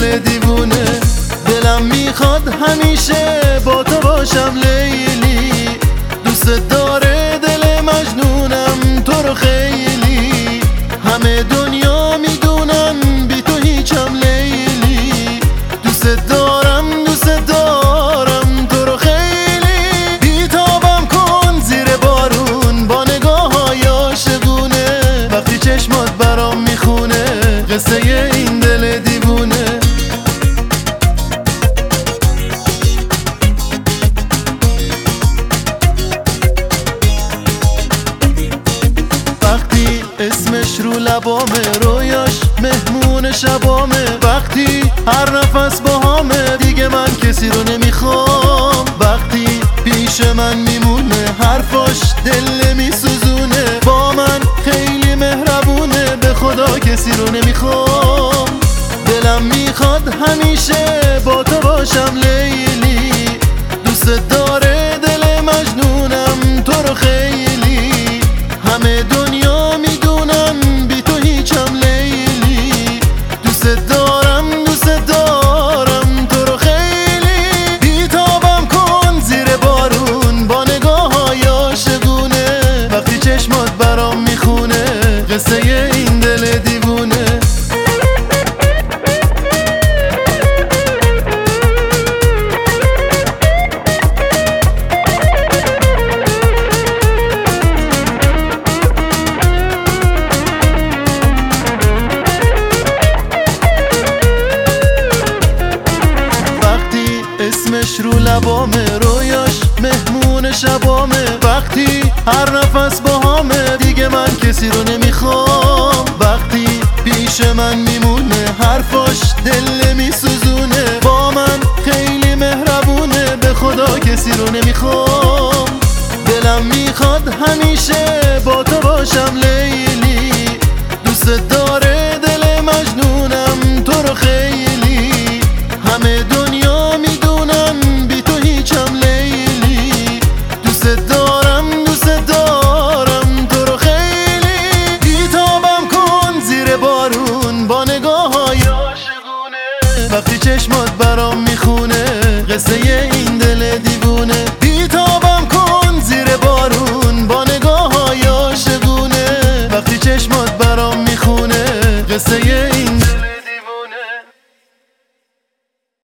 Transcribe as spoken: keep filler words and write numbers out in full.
دل دیوونه. دلم میخواد همیشه با تو باشم لیلی، دوست داره دل مجنونم تو رو خیلی. همه دنیا میدونن بی تو هیچم لیلی، دوست دارم دوست دارم تو رو خیلی. بیتابم کن زیر بارون با نگاه های عاشقونه، وقتی چشمات برام میخونه قصه این دل دیوونه. وقتی اسمش رو لبامه، رویاش مهمون شبامه، وقتی هر نفس باهامه دیگه من کسی رو نمیخوام. وقتی پیش من میمونه حرفاش دل نمیسوزونه، با من خیلی مهربونه، به خدا کسی رو نمیخوام. دلم میخواد همیشه با تو باشم لیلی، دوست داره دل مجنونم تو رو خیلی. همه دنیا میدونن بی تو هیچم لیلی، دوست دارم دوست دارم تو رو خیلی. بیتابم کن زیر بارون با نگاه های عاشقونه، وقتی چشمات برام میخونه قصه این دل دیوونه. اسمش رو لبامه، رویاش مهمون شبامه، وقتی هر نفس باهامه دیگه من کسی رو نمیخوام. وقتی پیش من میمونه حرفاش دل نمیسوزونه، با من خیلی مهربونه، به خدا کسی رو نمیخوام. دلم میخواد همیشه با تو باشم لیلی، دوست داره دل مجنونم تو رو خیلی. همه دنیا میدونن بی تو هیچم لیلی، دوست دارم دوست دارم تو رو خیلی. بیتابم کن زیر بارون با نگاه های عاشقونه، وقتی چشمات برام میخونه قصه این دل دیوونه. بیتابم کن زیر بارون با نگاه های عاشقونه، وقتی چشمات برام میخونه قصه